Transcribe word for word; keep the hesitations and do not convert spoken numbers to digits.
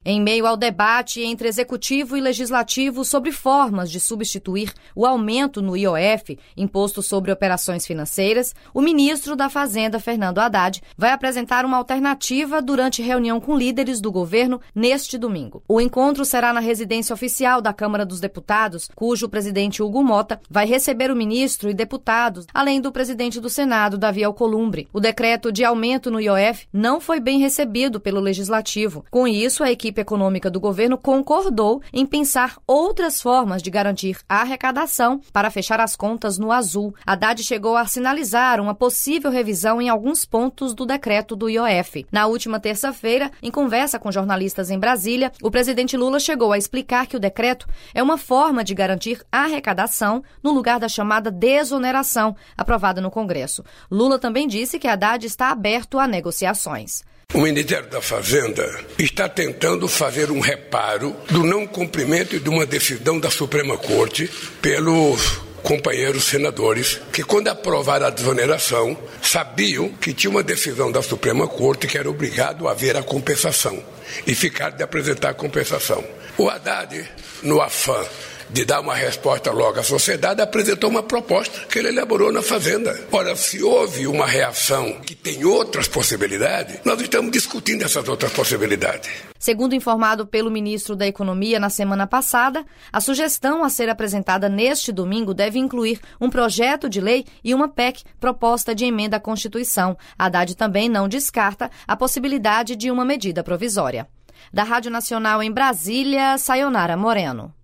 Em meio ao debate entre Executivo e Legislativo sobre formas de substituir o aumento no I O F, Imposto sobre Operações Financeiras, o ministro da Fazenda, Fernando Haddad, vai apresentar uma alternativa durante reunião com líderes do governo neste domingo. O encontro será na residência oficial da Câmara dos Deputados, cujo presidente Hugo Mota vai receber o ministro e deputados, além do presidente do Senado, Davi Alcolumbre. O decreto de aumento no I O F não foi bem recebido pelo Legislativo. Com isso, a equipe econômica do governo concordou em pensar outras formas de garantir a arrecadação para fechar as contas no azul. Haddad chegou a sinalizar uma possível revisão em alguns pontos do decreto do I O F. Na última terça-feira, em conversa com jornalistas em Brasília, o presidente Lula chegou a explicar que o decreto é uma forma de garantir a arrecadação no lugar da chamada desoneração, aprovada no Congresso. Lula também disse que Haddad está aberto a negociações. O Ministério da Fazenda está tentando fazer um reparo do não cumprimento de uma decisão da Suprema Corte pelos companheiros senadores que, quando aprovaram a desoneração, sabiam que tinha uma decisão da Suprema Corte que era obrigado a haver a compensação e ficaram de apresentar a compensação. O Haddad, no afã de dar uma resposta logo à sociedade, apresentou uma proposta que ele elaborou na Fazenda. Ora, se houve uma reação que tem outras possibilidades, nós estamos discutindo essas outras possibilidades. Segundo informado pelo ministro da Economia na semana passada, a sugestão a ser apresentada neste domingo deve incluir um projeto de lei e uma P E C, proposta de emenda à Constituição. Haddad também não descarta a possibilidade de uma medida provisória. Da Rádio Nacional em Brasília, Sayonara Moreno.